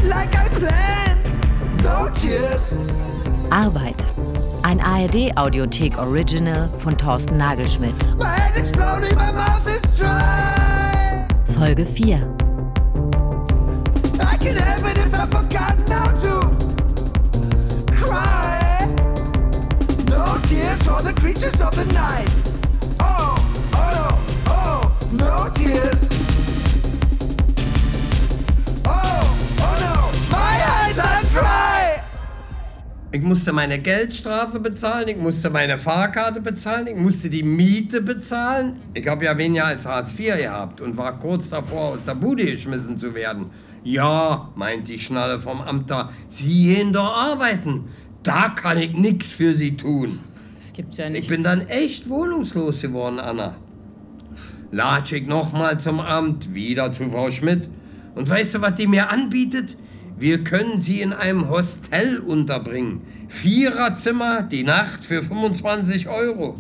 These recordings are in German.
like I planned. No tears. Arbeit. Ein ARD-Audiothek-Original von Thorsten Nagelschmidt. My head's exploding, my mouth is dry. Folge 4. I can have it if I've forgotten how to cry. No tears for the creatures of the night. Oh, oh no, oh, no tears. Oh, oh no, my eyes are dry. Ich musste meine Geldstrafe bezahlen, ich musste meine Fahrkarte bezahlen, ich musste die Miete bezahlen. Ich habe ja weniger als Hartz IV gehabt und war kurz davor, aus der Bude geschmissen zu werden. Ja, meint die Schnalle vom Amt da, Sie gehen doch arbeiten. Da kann ich nix für Sie tun. Das gibt's ja nicht. Ich bin dann echt wohnungslos geworden, Anna. Latsch ich nochmal zum Amt, wieder zu Frau Schmidt. Und weißt du, was die mir anbietet? Wir können Sie in einem Hostel unterbringen. 4er-Zimmer, die Nacht für 25 €.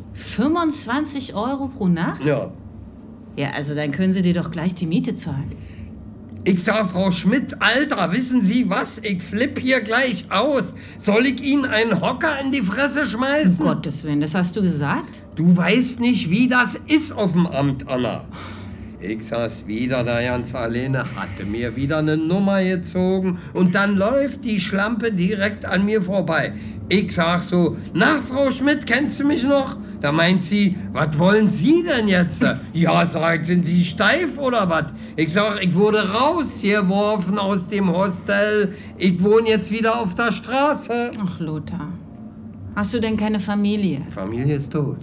25 € pro Nacht? Ja. Ja, also dann können Sie dir doch gleich die Miete zahlen. Ich sag Frau Schmidt, Alter, wissen Sie was? Ich flipp hier gleich aus. Soll ich Ihnen einen Hocker in die Fresse schmeißen? Um Gottes Willen, das hast du gesagt? Du weißt nicht, wie das ist auf dem Amt, Anna. Ich saß wieder da ganz alleine, hatte mir wieder eine Nummer gezogen und dann läuft die Schlampe direkt an mir vorbei. Ich sag so, na Frau Schmidt, kennst du mich noch? Da meint sie, was wollen Sie denn jetzt? Ja, sagt, sind Sie steif oder was? Ich sag, ich wurde rausgeworfen aus dem Hostel. Ich wohne jetzt wieder auf der Straße. Ach, Lothar, hast du denn keine Familie? Familie ist tot.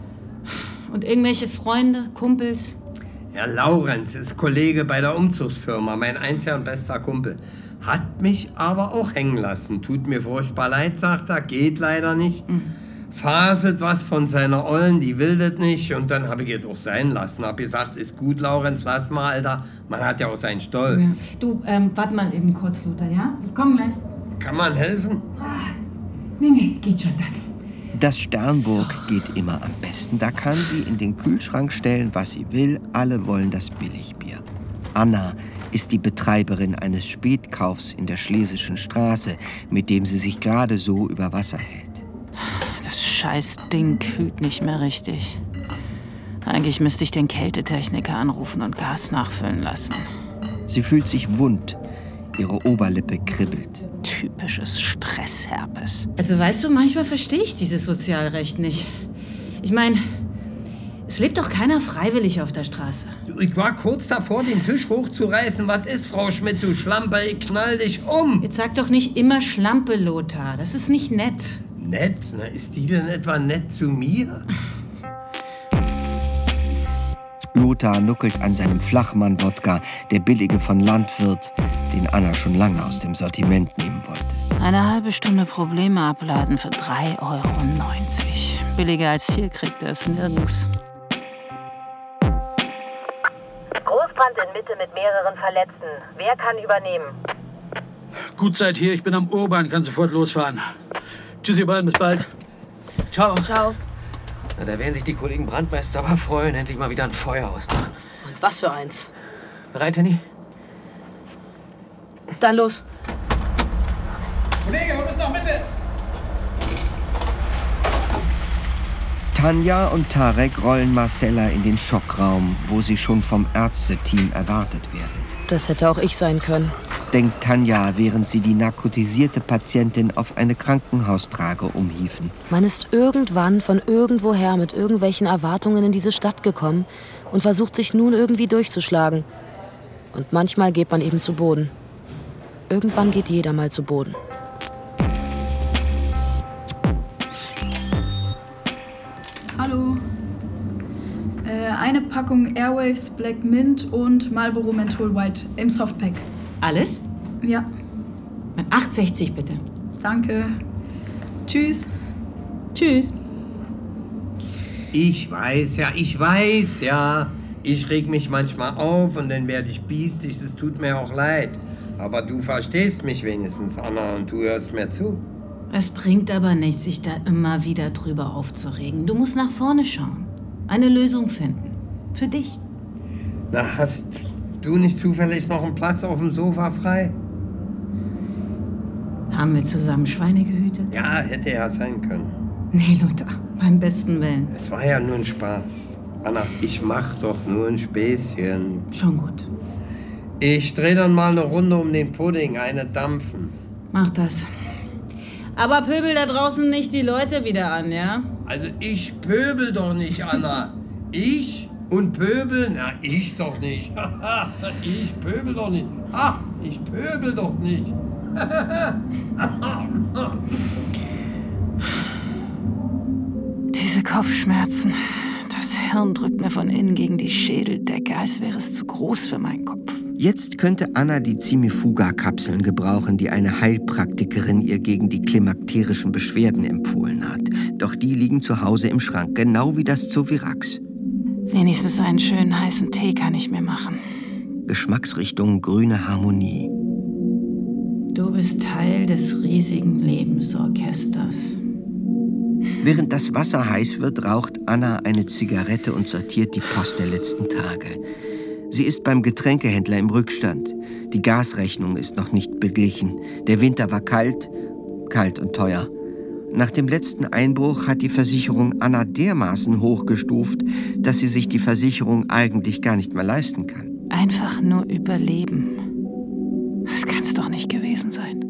Und irgendwelche Freunde, Kumpels? Herr Laurenz ist Kollege bei der Umzugsfirma, mein einziger und bester Kumpel. Hat mich aber auch hängen lassen. Tut mir furchtbar leid, sagt er, geht leider nicht. Faselt was von seiner Ollen, die will das nicht. Und dann habe ich es auch sein lassen. Hab gesagt, ist gut, Laurenz, lass mal, Alter. Man hat ja auch seinen Stolz. Ja. Du, warte mal eben kurz, Lothar, ja? Ich komme gleich. Kann man helfen? Nee, geht schon, danke. Das Sternburg geht immer am besten. Da kann sie in den Kühlschrank stellen, was sie will. Alle wollen das Billigbier. Anna ist die Betreiberin eines Spätkaufs in der Schlesischen Straße, mit dem sie sich gerade so über Wasser hält. Das Scheißding kühlt nicht mehr richtig. Eigentlich müsste ich den Kältetechniker anrufen und Gas nachfüllen lassen. Sie fühlt sich wund. Ihre Oberlippe kribbelt. Typisches Stressherpes. Also weißt du, manchmal verstehe ich dieses Sozialrecht nicht. Ich meine, es lebt doch keiner freiwillig auf der Straße. Ich war kurz davor, den Tisch hochzureißen. Was ist, Frau Schmidt, du Schlampe? Ich knall dich um. Jetzt sag doch nicht immer Schlampe, Lothar. Das ist nicht nett. Nett? Na, ist die denn etwa nett zu mir? Lothar nuckelt an seinem Flachmann-Wodka, der billige von Landwirt, den Anna schon lange aus dem Sortiment nehmen wollte. Eine halbe Stunde Probleme abladen für 3,90 €. Billiger als hier kriegt er es nirgends. Großbrand in Mitte mit mehreren Verletzten. Wer kann übernehmen? Gut seid hier, ich bin am Urban, kann sofort losfahren. Tschüss ihr beiden, bis bald. Ciao. Ciao. Na, da werden sich die Kollegen Brandmeister aber freuen, endlich mal wieder ein Feuer ausmachen. Und was für eins? Bereit, Henny? Dann los. Kollege, wir müssen nach Mitte. Tanja und Tarek rollen Marcella in den Schockraum, wo sie schon vom Ärzteteam erwartet werden. Das hätte auch ich sein können. Denkt Tanja, während sie die narkotisierte Patientin auf eine Krankenhaustrage umhieven. Man ist irgendwann von irgendwoher mit irgendwelchen Erwartungen in diese Stadt gekommen und versucht sich nun irgendwie durchzuschlagen. Und manchmal geht man eben zu Boden. Irgendwann geht jeder mal zu Boden. Hallo. Eine Packung Airwaves Black Mint und Marlboro Menthol White im Softpack. Alles? Ja, 8,60 bitte. danke. Tschüss. Tschüss. Ich weiß ja. Ich reg mich manchmal auf und dann werde ich biestig. Es tut mir auch leid. Aber du verstehst mich wenigstens, Anna, und du hörst mir zu. Es bringt aber nichts, sich da immer wieder drüber aufzuregen. Du musst nach vorne schauen. Eine Lösung finden. Für dich. Na, hast du nicht zufällig noch einen Platz auf dem Sofa frei? Haben wir zusammen Schweine gehütet? Ja, hätte ja sein können. Nee, Lothar, beim besten Willen. Es war ja nur ein Spaß. Anna, ich mach doch nur ein Späßchen. Schon gut. Ich dreh dann mal eine Runde um den Pudding, eine dampfen. Mach das. Aber pöbel da draußen nicht die Leute wieder an, ja? Also ich pöbel doch nicht, Anna. Ich und pöbeln? Na, ich doch nicht. Ich pöbel doch nicht. Ich pöbel doch nicht. Diese Kopfschmerzen. Das Hirn drückt mir von innen gegen die Schädeldecke, als wäre es zu groß für meinen Kopf. Jetzt könnte Anna die Zimifuga-Kapseln gebrauchen, die eine Heilpraktikerin ihr gegen die klimakterischen Beschwerden empfohlen hat. Doch die liegen zu Hause im Schrank, genau wie das Zovirax. Wenigstens einen schönen heißen Tee kann ich mir machen. Geschmacksrichtung grüne Harmonie. Du bist Teil des riesigen Lebensorchesters. Während das Wasser heiß wird, raucht Anna eine Zigarette und sortiert die Post der letzten Tage. Sie ist beim Getränkehändler im Rückstand. Die Gasrechnung ist noch nicht beglichen. Der Winter war kalt und teuer. Nach dem letzten Einbruch hat die Versicherung Anna dermaßen hochgestuft, dass sie sich die Versicherung eigentlich gar nicht mehr leisten kann. Einfach nur überleben. Das kann's doch nicht gewesen sein.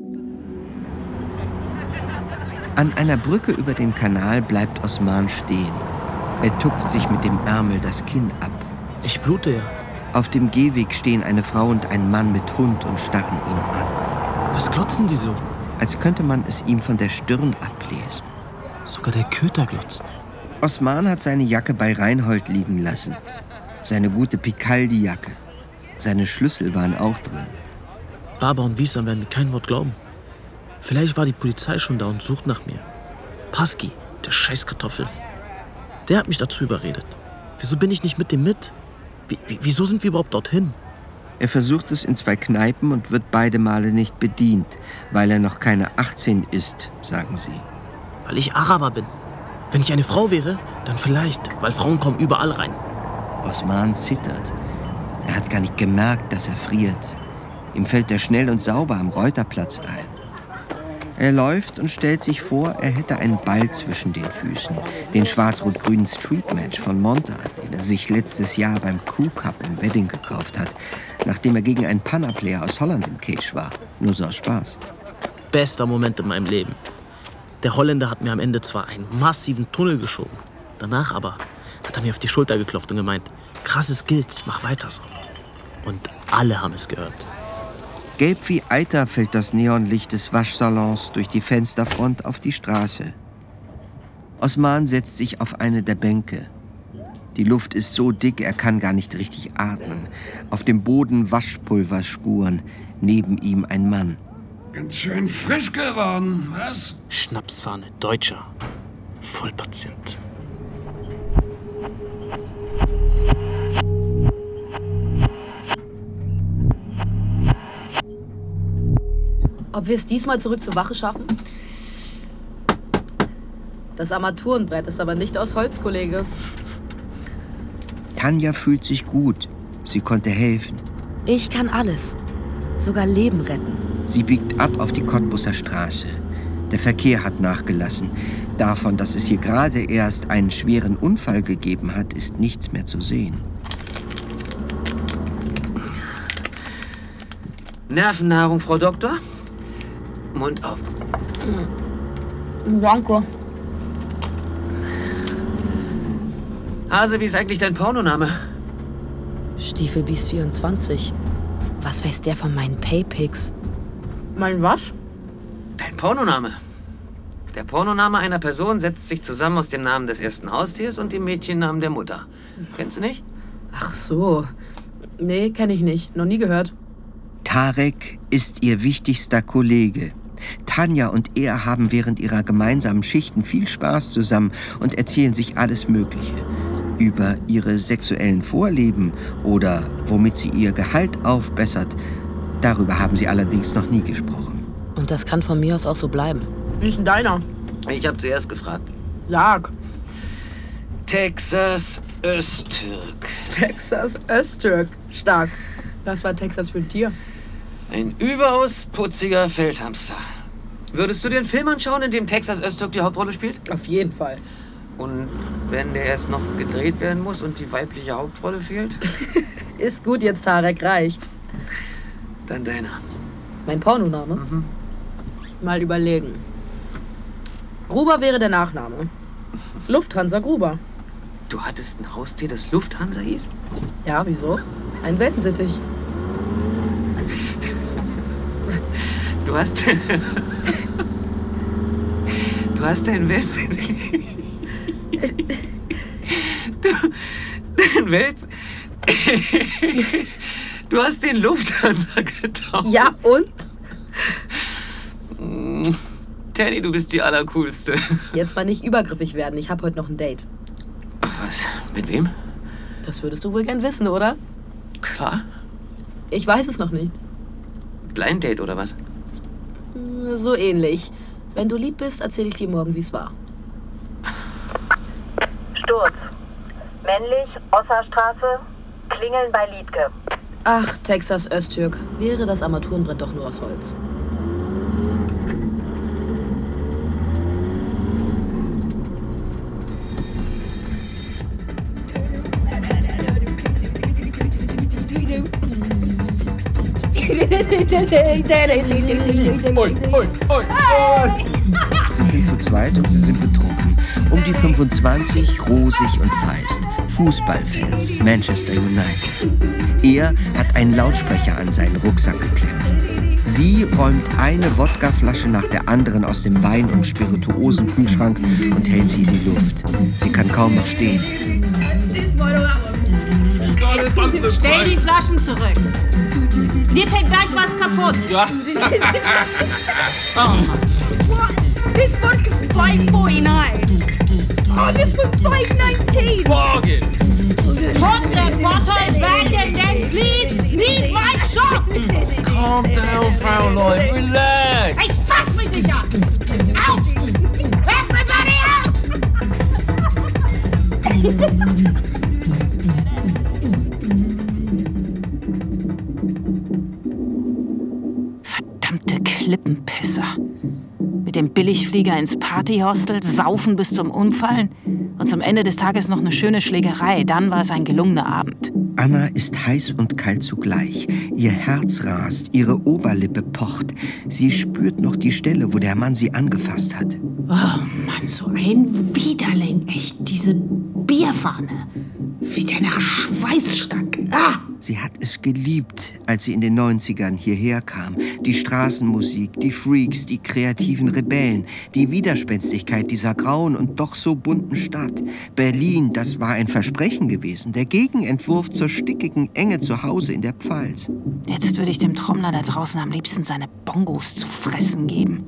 An einer Brücke über den Kanal bleibt Osman stehen. Er tupft sich mit dem Ärmel das Kinn ab. Ich blute ja. Auf dem Gehweg stehen eine Frau und ein Mann mit Hund und starren ihn an. Was glotzen die so? Als könnte man es ihm von der Stirn ablesen. Sogar der Köter glotzt. Osman hat seine Jacke bei Reinhold liegen lassen. Seine gute Picaldi-Jacke. Seine Schlüssel waren auch drin. Baba und Wiesam werden mir kein Wort glauben. Vielleicht war die Polizei schon da und sucht nach mir. Paski, der Scheißkartoffel. Der hat mich dazu überredet. Wieso bin ich nicht mit dem mit? Wieso sind wir überhaupt dorthin? Er versucht es in 2 Kneipen und wird beide Male nicht bedient, weil er noch keine 18 ist, sagen sie. Weil ich Araber bin. Wenn ich eine Frau wäre, dann vielleicht, weil Frauen kommen überall rein. Osman zittert. Er hat gar nicht gemerkt, dass er friert. Ihm fällt er schnell und sauber am Reuterplatz ein. Er läuft und stellt sich vor, er hätte einen Ball zwischen den Füßen. Den schwarz-rot-grünen Street-Match von Monta, den er sich letztes Jahr beim Crew Cup im Wedding gekauft hat, nachdem er gegen einen Panna-Player aus Holland im Cage war. Nur so aus Spaß. Bester Moment in meinem Leben. Der Holländer hat mir am Ende zwar einen massiven Tunnel geschoben, danach aber hat er mir auf die Schulter geklopft und gemeint, krasse Skills, mach weiter so. Und alle haben es gehört. Gelb wie Eiter fällt das Neonlicht des Waschsalons durch die Fensterfront auf die Straße. Osman setzt sich auf eine der Bänke. Die Luft ist so dick, er kann gar nicht richtig atmen. Auf dem Boden Waschpulverspuren, neben ihm ein Mann. Ganz schön frisch geworden, was? Schnapsfahne, Deutscher. Vollpatient. Ob wir es diesmal zurück zur Wache schaffen? Das Armaturenbrett ist aber nicht aus Holz, Kollege. Tanja fühlt sich gut. Sie konnte helfen. Ich kann alles. Sogar Leben retten. Sie biegt ab auf die Cottbusser Straße. Der Verkehr hat nachgelassen. Davon, dass es hier gerade erst einen schweren Unfall gegeben hat, ist nichts mehr zu sehen. Nervennahrung, Frau Doktor? Mund auf. Danke. Hase, wie ist eigentlich dein Pornoname? Stiefelbiest 24. Was weiß der von meinen Paypics? Mein was? Dein Pornoname. Der Pornoname einer Person setzt sich zusammen aus dem Namen des ersten Haustiers und dem Mädchennamen der Mutter. Kennst du nicht? Ach so. Nee, kenn ich nicht. Noch nie gehört. Tarek ist ihr wichtigster Kollege. Tanja und er haben während ihrer gemeinsamen Schichten viel Spaß zusammen und erzählen sich alles Mögliche. Über ihre sexuellen Vorlieben oder womit sie ihr Gehalt aufbessert. Darüber haben sie allerdings noch nie gesprochen. Und das kann von mir aus auch so bleiben. Wie ist denn deiner? Ich habe zuerst gefragt. Sag. Texas Öztürk. Texas Öztürk. Stark. Was war Texas für ein Tier? Ein überaus putziger Feldhamster. Würdest du den Film anschauen, in dem Texas Öztürk die Hauptrolle spielt? Auf jeden Fall. Und wenn der erst noch gedreht werden muss und die weibliche Hauptrolle fehlt? Ist gut jetzt, Tarek, reicht. Dann deiner. Mein Pornoname? Mhm. Mal überlegen. Gruber wäre der Nachname. Lufthansa Gruber. Du hattest ein Haustier, das Lufthansa hieß? Ja, wieso? Ein Weltensittich. Du hast deinen Weltensittich. Du hast den Lufthansa getauft. Ja, und? Teddy, du bist die Allercoolste. Jetzt mal nicht übergriffig werden. Ich habe heute noch ein Date. Was? Mit wem? Das würdest du wohl gern wissen, oder? Klar. Ich weiß es noch nicht. Blind Date oder was? So ähnlich. Wenn du lieb bist, erzähle ich dir morgen, wie es war. Sturz. Männlich, Osserstraße, Klingeln bei Liedke. Ach, Texas Öztürk. Wäre das Armaturenbrett doch nur aus Holz. Sie sind zu zweit und sie sind betrunken. Um die 25, rosig und feist. Fußballfans, Manchester United. Er hat einen Lautsprecher an seinen Rucksack geklemmt. Sie räumt eine Wodkaflasche nach der anderen aus dem Wein- und Spirituosenkühlschrank und hält sie in die Luft. Sie kann kaum noch stehen. Stell die Flaschen zurück. Dir fällt gleich was kaputt. Ja. This vodka's $5.49. Oh, this was $5.19. Bargain. Put the bottle back and then please leave my shop. Calm down, Fraulein. Relax. Hey, fass mich nicht an. Out! Everybody out! Verdammte Klippenpisser. Mit dem Billigflieger ins Partyhostel, saufen bis zum Umfallen und zum Ende des Tages noch eine schöne Schlägerei. Dann war es ein gelungener Abend. Anna ist heiß und kalt zugleich. Ihr Herz rast, ihre Oberlippe pocht. Sie spürt noch die Stelle, wo der Mann sie angefasst hat. Oh Mann, so ein Widerling, echt. Diese Bierfahne. Wie der nach Schweiß stank. Ah! Sie hat es geliebt, als sie in den 90ern hierher kam. Die Straßenmusik, die Freaks, die kreativen Rebellen, die Widerspenstigkeit dieser grauen und doch so bunten Stadt. Berlin, das war ein Versprechen gewesen. Der Gegenentwurf zur stickigen Enge zu Hause in der Pfalz. Jetzt würde ich dem Trommler da draußen am liebsten seine Bongos zu fressen geben.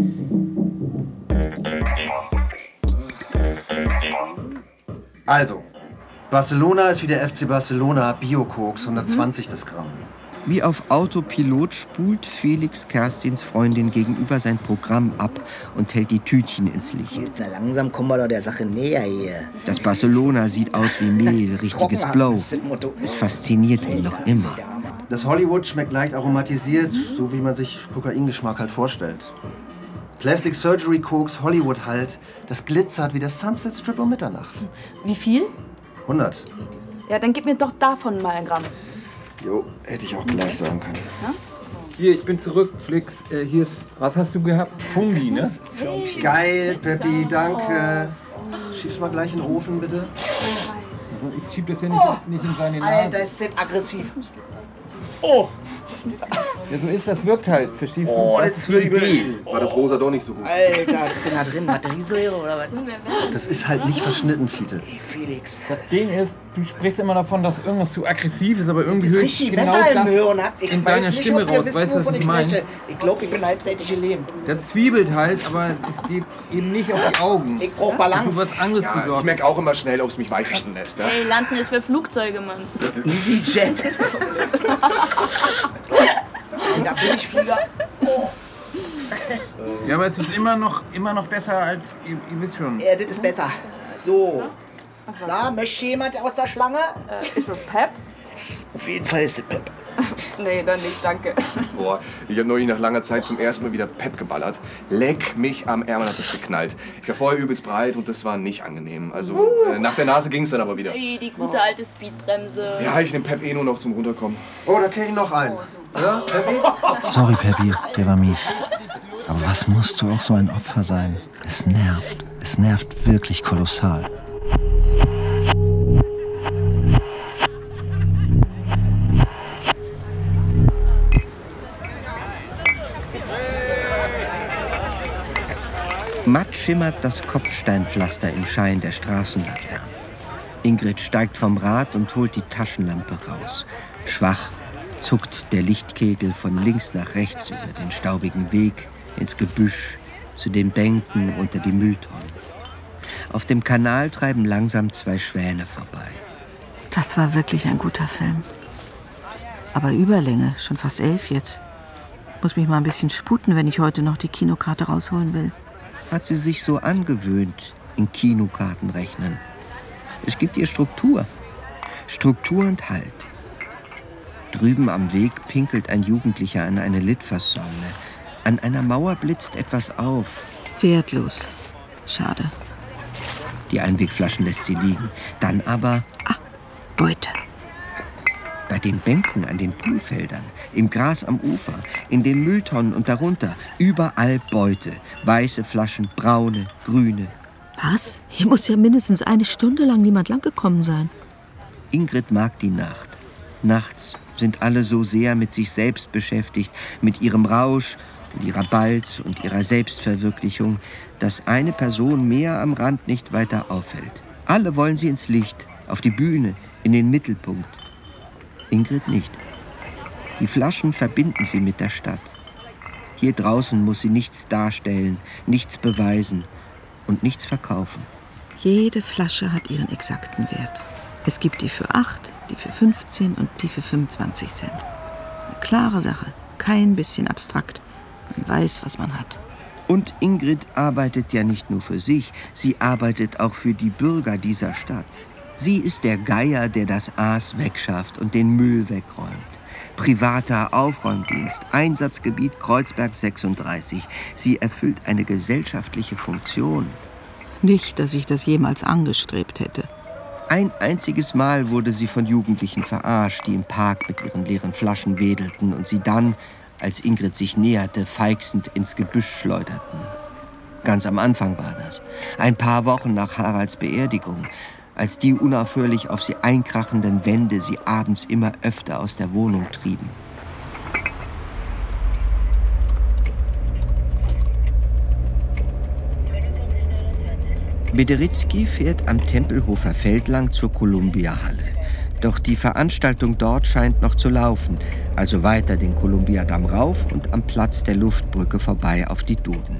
Also, Barcelona ist wie der FC Barcelona, Bio-Koks, 120 das Gramm. Wie auf Autopilot spult Felix Kerstins Freundin gegenüber sein Programm ab und hält die Tütchen ins Licht. Na, langsam kommen wir doch der Sache näher hier. Das Barcelona sieht aus wie Mehl, richtiges Blow. Es fasziniert ihn noch immer. Das Hollywood schmeckt leicht aromatisiert, so wie man sich Kokaingeschmack halt vorstellt. Plastic Surgery Koks, Hollywood halt, das glitzert wie der Sunset Strip um Mitternacht. Wie viel? 100. Ja, dann gib mir doch davon mal ein Gramm. Jo, hätte ich auch gleich sagen können. Ja? Hier, ich bin zurück, Flix. Hier ist, was hast du gehabt? Fungi, ne? Geil, Peppi, danke. Schieb's mal gleich in den Ofen, bitte. Also ich schieb das ja nicht in seine Nase. Alter, ist das aggressiv. Oh! Ja, so ist das, wirkt halt, verstehst du? Oh, das ist Zwiebel. War das rosa doch nicht so gut? Alter, was ist denn da drin? Batteriesäure oder was? Das ist halt nicht verschnitten, Fiete. Ey, Felix. Das Ding ist, du sprichst immer davon, dass irgendwas zu aggressiv ist, aber irgendwie Das ist hört richtig genau besser im das Hören hat. Ich in weiß deiner nicht, Stimme ob ihr raus. wisst, Weißt du, wovon was ich ich meine? spreche. Ich glaube, ich bin halbseitig gelebt. Der zwiebelt halt, aber es geht eben nicht auf die Augen. Ich brauch Balance. Du wirst anderes Ich besorgt. merke auch immer schnell, ob es mich weich richten lässt. Ja? Ey, Landen ist für Flugzeuge, Mann. EasyJet. Und da bin ich Flieger. Oh. Ja, aber es ist immer noch besser als, ihr wisst schon. Ja, das ist besser. So. Na, möchte jemand aus der Schlange? Ist das Pep? Auf jeden Fall ist es Pep. Nee, dann nicht, danke. Boah, ich habe neulich nach langer Zeit zum ersten Mal wieder Pep geballert. Leck mich am Ärmel, hat das geknallt. Ich war vorher übelst breit und das war nicht angenehm. Also nach der Nase ging es dann aber wieder. Ey, die gute alte Speedbremse. Ja, ich nehme Pep nur noch zum Runterkommen. Oh, da krieg ich noch einen. Ja, Peppi? Sorry, Peppi, der war mies. Aber was musst du auch so ein Opfer sein? Es nervt. Es nervt wirklich kolossal. Matt schimmert das Kopfsteinpflaster im Schein der Straßenlaternen. Ingrid steigt vom Rad und holt die Taschenlampe raus. Schwach zuckt der Lichtkegel von links nach rechts über den staubigen Weg, ins Gebüsch, zu den Bänken unter die Mülltonnen. Auf dem Kanal treiben langsam 2 Schwäne vorbei. Das war wirklich ein guter Film. Aber Überlänge, schon fast 11 jetzt. Muss mich mal ein bisschen sputen, wenn ich heute noch die Kinokarte rausholen will. Hat sie sich so angewöhnt, in Kinokarten rechnen. Es gibt ihr Struktur. Struktur und Halt. Drüben am Weg pinkelt ein Jugendlicher an eine Litfaßsäule. An einer Mauer blitzt etwas auf. Wertlos. Schade. Die Einwegflaschen lässt sie liegen. Dann aber... Beute. Bei den Bänken an den Poolfeldern, im Gras am Ufer, in den Mülltonnen und darunter, überall Beute. Weiße Flaschen, braune, grüne. Was? Hier muss ja mindestens eine Stunde lang niemand langgekommen sein. Ingrid mag die Nacht. Nachts sind alle so sehr mit sich selbst beschäftigt, mit ihrem Rausch und ihrer Balz und ihrer Selbstverwirklichung, dass eine Person mehr am Rand nicht weiter auffällt. Alle wollen sie ins Licht, auf die Bühne, in den Mittelpunkt. Ingrid nicht. Die Flaschen verbinden sie mit der Stadt. Hier draußen muss sie nichts darstellen, nichts beweisen und nichts verkaufen. Jede Flasche hat ihren exakten Wert. Es gibt die für 8, die für 15 und die für 25 Cent. Eine klare Sache, kein bisschen abstrakt. Man weiß, was man hat. Und Ingrid arbeitet ja nicht nur für sich, sie arbeitet auch für die Bürger dieser Stadt. Sie ist der Geier, der das Aas wegschafft und den Müll wegräumt. Privater Aufräumdienst, Einsatzgebiet Kreuzberg 36. Sie erfüllt eine gesellschaftliche Funktion. Nicht, dass ich das jemals angestrebt hätte. Ein einziges Mal wurde sie von Jugendlichen verarscht, die im Park mit ihren leeren Flaschen wedelten und sie dann, als Ingrid sich näherte, feixend ins Gebüsch schleuderten. Ganz am Anfang war das. Ein paar Wochen nach Haralds Beerdigung, als die unaufhörlich auf sie einkrachenden Wände sie abends immer öfter aus der Wohnung trieben. Bederitsky fährt am Tempelhofer Feld lang zur Columbia-Halle. Doch die Veranstaltung dort scheint noch zu laufen, also weiter den Columbia-Damm rauf und am Platz der Luftbrücke vorbei auf die Duden.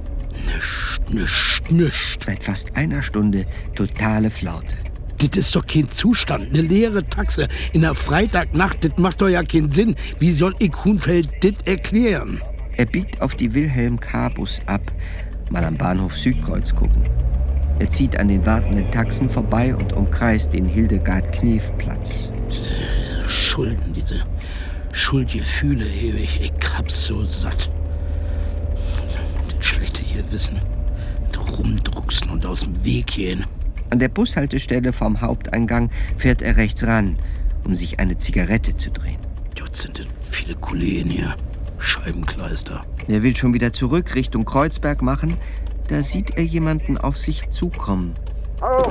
Nischt. Seit fast einer Stunde totale Flaute. Das ist doch kein Zustand. Eine leere Taxe in der Freitagnacht, das macht doch ja keinen Sinn. Wie soll ich Hunfeld das erklären? Er biegt auf die Wilhelm-K-Bus ab, mal am Bahnhof Südkreuz gucken. Er zieht an den wartenden Taxen vorbei und umkreist den Hildegard-Knef-Platz. Schulden, diese Schuldgefühle ewig. Ich hab's so satt. Das schlechte Gewissen. Rumdrucksen und aus dem Weg gehen. An der Bushaltestelle vorm Haupteingang fährt er rechts ran, um sich eine Zigarette zu drehen. Dort sind viele Kollegen hier. Scheibenkleister. Er will schon wieder zurück Richtung Kreuzberg machen. Da sieht er jemanden auf sich zukommen. Hallo,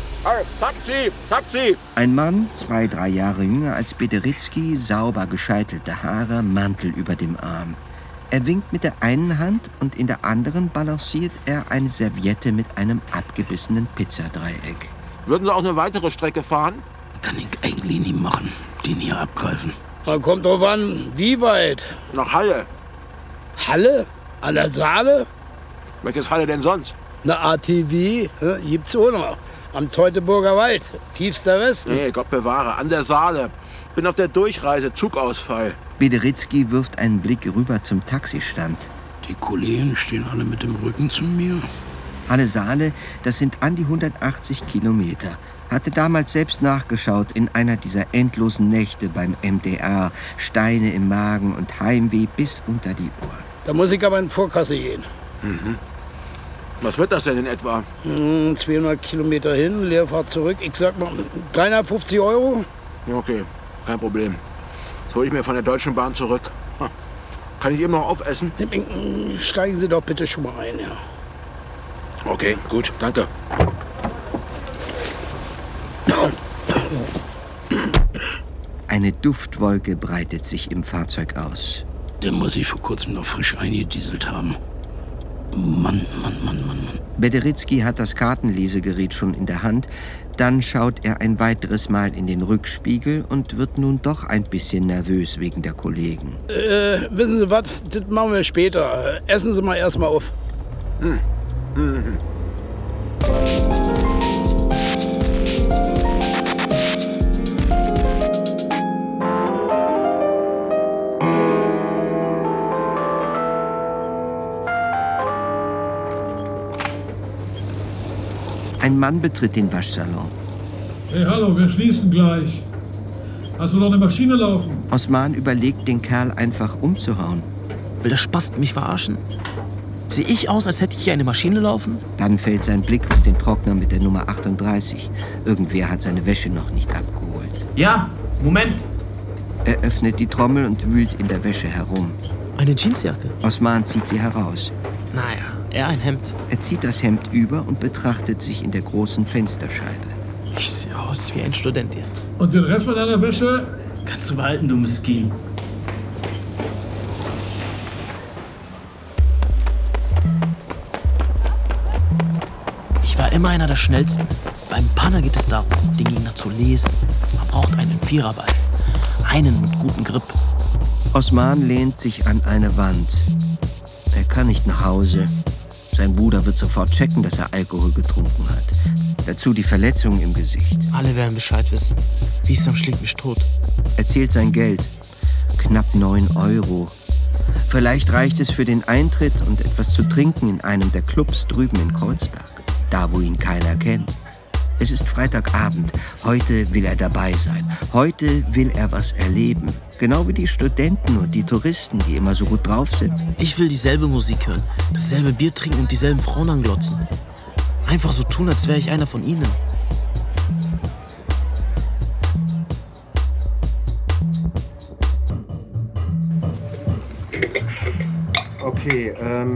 Taxi! Ein Mann, 2-3 Jahre jünger als Bederitsky, sauber gescheitelte Haare, Mantel über dem Arm. Er winkt mit der einen Hand und in der anderen balanciert er eine Serviette mit einem abgebissenen Pizzadreieck. Würden Sie auch eine weitere Strecke fahren? Kann ich eigentlich nie machen, den hier abgreifen. Na, kommt drauf an, wie weit? Nach Halle. Halle? An der Saale? Welches Halle denn sonst? Eine ATV gibt's auch noch. Am Teutoburger Wald, tiefster Westen. Nee, Gott bewahre, an der Saale. Bin auf der Durchreise, Zugausfall. Bederitsky wirft einen Blick rüber zum Taxistand. Die Kollegen stehen alle mit dem Rücken zu mir. Halle Saale, das sind an die 180 Kilometer. Hatte damals selbst nachgeschaut in einer dieser endlosen Nächte beim MDR. Steine im Magen und Heimweh bis unter die Ohren. Da muss ich aber in Vorkasse gehen. Mhm. Was wird das denn in etwa? 200 Kilometer hin, Leerfahrt zurück. Ich sag mal 350 €. Ja, okay, kein Problem. Das hole ich mir von der Deutschen Bahn zurück. Kann ich eben noch aufessen? Steigen Sie doch bitte schon mal ein, ja. Okay, gut, danke. Eine Duftwolke breitet sich im Fahrzeug aus. Den muss ich vor kurzem noch frisch eingedieselt haben. Mann. Bederitsky hat das Kartenlesegerät schon in der Hand. Dann schaut er ein weiteres Mal in den Rückspiegel und wird nun doch ein bisschen nervös wegen der Kollegen. Wissen Sie was? Das machen wir später. Essen Sie mal erstmal auf. Ein Mann betritt den Waschsalon. Hey, hallo, wir schließen gleich. Hast du noch eine Maschine laufen? Osman überlegt, den Kerl einfach umzuhauen. Will der Spast mich verarschen? Sehe ich aus, als hätte ich hier eine Maschine laufen? Dann fällt sein Blick auf den Trockner mit der Nummer 38. Irgendwer hat seine Wäsche noch nicht abgeholt. Ja, Moment. Er öffnet die Trommel und wühlt in der Wäsche herum. Eine Jeansjacke? Osman zieht sie heraus. Naja, eher ein Hemd. Er zieht das Hemd über und betrachtet sich in der großen Fensterscheibe. Ich sehe aus wie ein Student jetzt. Und den Rest von deiner Wäsche? Kannst du behalten, du Miskin. Ich war immer einer der Schnellsten. Beim Panner geht es darum, den Gegner zu lesen. Man braucht einen Viererball. Einen mit gutem Grip. Osman lehnt sich an eine Wand. Er kann nicht nach Hause. Sein Bruder wird sofort checken, dass er Alkohol getrunken hat. Dazu die Verletzungen im Gesicht. Alle werden Bescheid wissen. Wiesam schlägt mich tot. Er zählt sein Geld. Knapp 9 €. Vielleicht reicht es für den Eintritt und etwas zu trinken in einem der Clubs drüben in Kreuzberg. Da, wo ihn keiner kennt. Es ist Freitagabend. Heute will er dabei sein. Heute will er was erleben. Genau wie die Studenten und die Touristen, die immer so gut drauf sind. Ich will dieselbe Musik hören, dasselbe Bier trinken und dieselben Frauen anglotzen. Einfach so tun, als wäre ich einer von ihnen. Okay,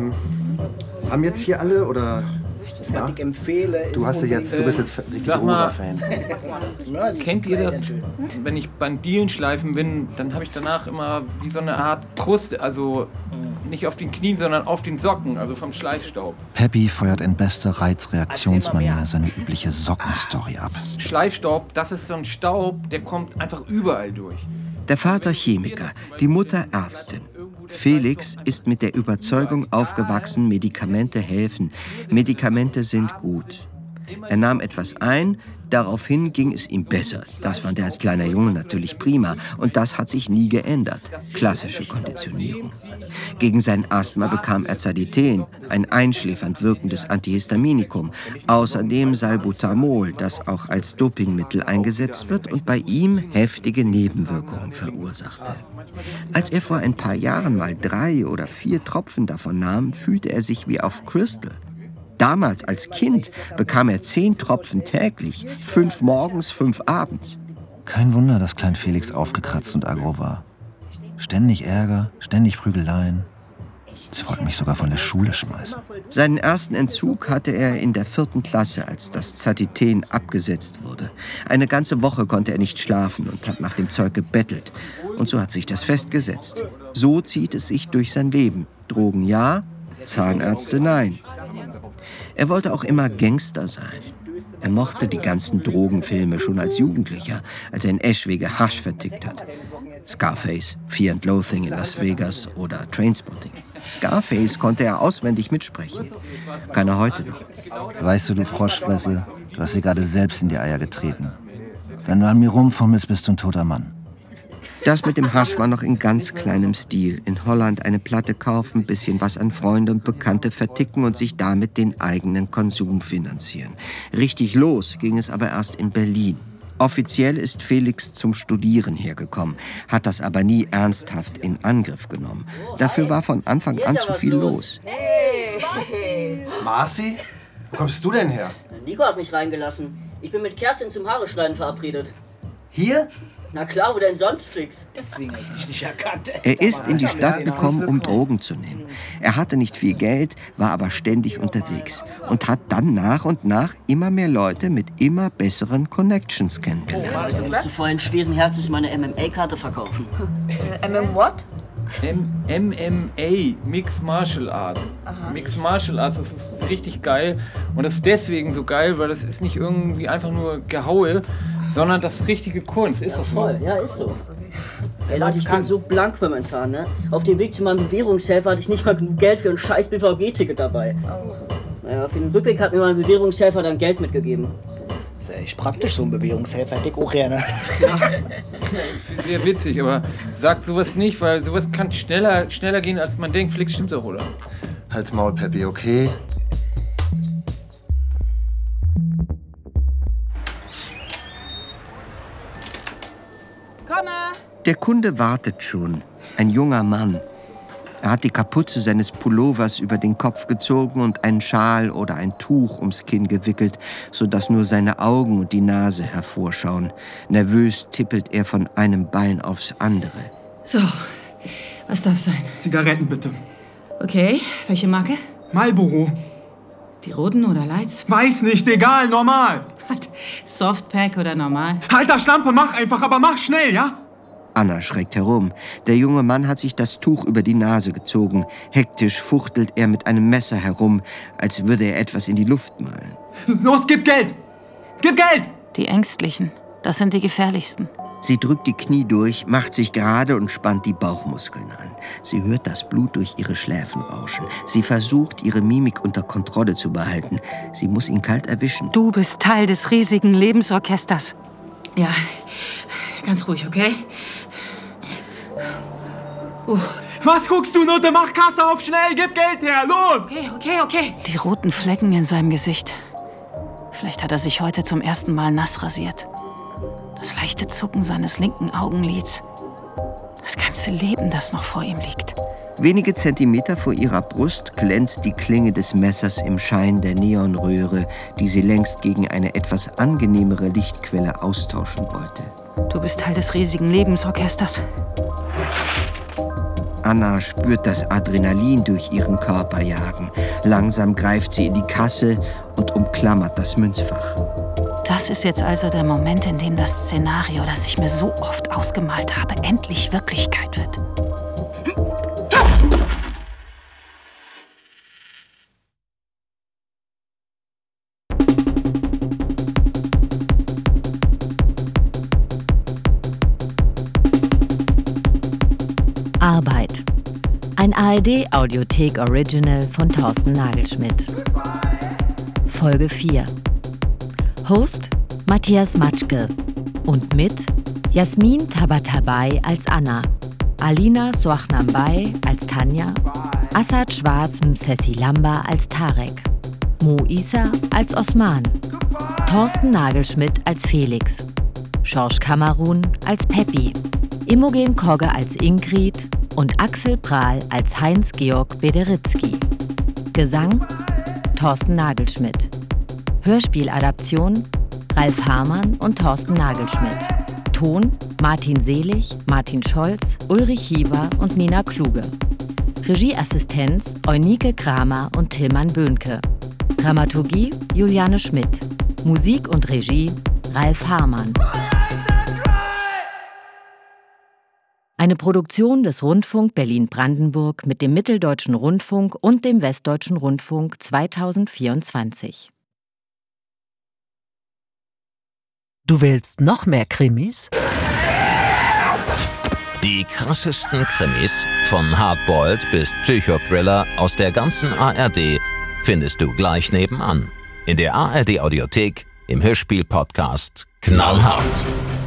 haben jetzt hier alle oder... Ja? Was ich empfehle, ist... Du bist jetzt richtig Rosa-Fan. Kennt ihr das? Wenn ich beim Dielenschleifen bin, dann habe ich danach immer wie so eine Art Kruste, also nicht auf den Knien, sondern auf den Socken, also vom Schleifstaub. Peppy feuert in bester Reizreaktionsmanier seine übliche Sockenstory ab. Schleifstaub, das ist so ein Staub, der kommt einfach überall durch. Der Vater Chemiker, die Mutter Ärztin. Felix ist mit der Überzeugung aufgewachsen, Medikamente helfen. Medikamente sind gut. Er nahm etwas ein, daraufhin ging es ihm besser. Das fand er als kleiner Junge natürlich prima. Und das hat sich nie geändert. Klassische Konditionierung. Gegen sein Asthma bekam er Zaditen, ein einschläfernd wirkendes Antihistaminikum. Außerdem Salbutamol, das auch als Dopingmittel eingesetzt wird und bei ihm heftige Nebenwirkungen verursachte. Als er vor ein paar Jahren mal 3 oder 4 Tropfen davon nahm, fühlte er sich wie auf Crystal. Damals als Kind bekam er 10 Tropfen täglich, 5 morgens, 5 abends. Kein Wunder, dass Klein Felix aufgekratzt und aggro war. Ständig Ärger, ständig Prügeleien. Sie wollten mich sogar von der Schule schmeißen. Seinen ersten Entzug hatte er in der 4. Klasse, als das Zatiten abgesetzt wurde. Eine ganze Woche konnte er nicht schlafen und hat nach dem Zeug gebettelt. Und so hat sich das festgesetzt. So zieht es sich durch sein Leben. Drogen ja, Zahnärzte nein. Er wollte auch immer Gangster sein. Er mochte die ganzen Drogenfilme schon als Jugendlicher, als er in Eschwege Hasch vertickt hat. Scarface, Fear and Loathing in Las Vegas oder Trainspotting. Scarface konnte er auswendig mitsprechen. Kann er heute noch. Weißt du, du Froschfresse, du hast dir gerade selbst in die Eier getreten. Wenn du an mir rumfummelst, bist du ein toter Mann. Das mit dem Hasch war noch in ganz kleinem Stil. In Holland eine Platte kaufen, bisschen was an Freunde und Bekannte verticken und sich damit den eigenen Konsum finanzieren. Richtig los ging es aber erst in Berlin. Offiziell ist Felix zum Studieren hergekommen, hat das aber nie ernsthaft in Angriff genommen. Dafür war von Anfang an zu viel los. Hey. Marci? Wo kommst du denn her? Nico hat mich reingelassen. Ich bin mit Kerstin zum Haare schneiden verabredet. Hier? Na klar, wo denn sonst, Flix? Deswegen habe ich dich nicht erkannt. Er ist in die Stadt gekommen, um Drogen zu nehmen. Er hatte nicht viel Geld, war aber ständig unterwegs und hat dann nach und nach immer mehr Leute mit immer besseren Connections kennengelernt. Du willst du vorhin schweren Herzens meine MMA-Karte verkaufen? what? MMA, Mixed Martial Arts. Mixed Martial Arts, das ist richtig geil. Und das ist deswegen so geil, weil das ist nicht irgendwie einfach nur Gehaue, sondern das ist richtige Kunst. Ist das so? Voll, ja, ist so. Ey Leute, ich bin so blank momentan, ne? Auf dem Weg zu meinem Bewährungshelfer hatte ich nicht mal genug Geld für ein scheiß BVG-Ticket dabei. Naja, für den Rückweg hat mir mein Bewährungshelfer dann Geld mitgegeben. Das ist echt praktisch, so ein Bewährungshelfer, hätte ich auch gerne. Sehr witzig, aber sag sowas nicht, weil sowas kann schneller gehen, als man denkt. Flix, stimmt doch, oder? Halt's Maul, Peppi, okay? Komme! Der Kunde wartet schon. Ein junger Mann. Er hat die Kapuze seines Pullovers über den Kopf gezogen und einen Schal oder ein Tuch ums Kinn gewickelt, sodass nur seine Augen und die Nase hervorschauen. Nervös tippelt er von einem Bein aufs andere. So, was darf sein? Zigaretten bitte. Okay, welche Marke? Marlboro. Die roten oder Lights? Weiß nicht, egal, normal. Softpack oder normal? Alter Schlampe, mach einfach, aber mach schnell, ja? Anna schreckt herum. Der junge Mann hat sich das Tuch über die Nase gezogen. Hektisch fuchtelt er mit einem Messer herum, als würde er etwas in die Luft malen. Los, gib Geld! Gib Geld! Die Ängstlichen, das sind die gefährlichsten. Sie drückt die Knie durch, macht sich gerade und spannt die Bauchmuskeln an. Sie hört das Blut durch ihre Schläfen rauschen. Sie versucht, ihre Mimik unter Kontrolle zu behalten. Sie muss ihn kalt erwischen. Du bist Teil des riesigen Lebensorchesters. Ja, ganz ruhig, okay? Was guckst du, Nutte? Mach Kasse auf, schnell, gib Geld her, los! Okay. Die roten Flecken in seinem Gesicht. Vielleicht hat er sich heute zum ersten Mal nass rasiert. Das leichte Zucken seines linken Augenlids. Das ganze Leben, das noch vor ihm liegt. Wenige Zentimeter vor ihrer Brust glänzt die Klinge des Messers im Schein der Neonröhre, die sie längst gegen eine etwas angenehmere Lichtquelle austauschen wollte. Du bist Teil des riesigen Lebensorchesters. Anna spürt das Adrenalin durch ihren Körper jagen. Langsam greift sie in die Kasse und umklammert das Münzfach. Das ist jetzt also der Moment, in dem das Szenario, das ich mir so oft ausgemalt habe, endlich Wirklichkeit wird. Arbeit. Ein ARD-Audiothek-Original von Thorsten Nagelschmidt. Folge 4. Host Matthias Matschke und mit Jasmin Tabatabai als Anna, Alina Soachnambay als Tanja, Assad Schwarz Msessi Lamba als Tarek, Mo Issa als Osman, Thorsten Nagelschmidt als Felix, Schorsch Kamerun als Peppi, Imogen Kogge als Ingrid und Axel Prahl als Heinz-Georg Bederitzky. Gesang Thorsten Nagelschmidt. Hörspieladaption Ralf Hamann und Thorsten Nagelschmidt. Ton Martin Selig, Martin Scholz, Ulrich Hieber und Nina Kluge. Regieassistenz Eunike Kramer und Tillmann Böhnke. Dramaturgie Juliane Schmidt. Musik und Regie Ralf Hamann. Eine Produktion des Rundfunk Berlin-Brandenburg mit dem Mitteldeutschen Rundfunk und dem Westdeutschen Rundfunk 2024. Du willst noch mehr Krimis? Die krassesten Krimis, von Hardboiled bis Psychothriller aus der ganzen ARD, findest du gleich nebenan. In der ARD-Audiothek, im Hörspiel-Podcast Knallhart.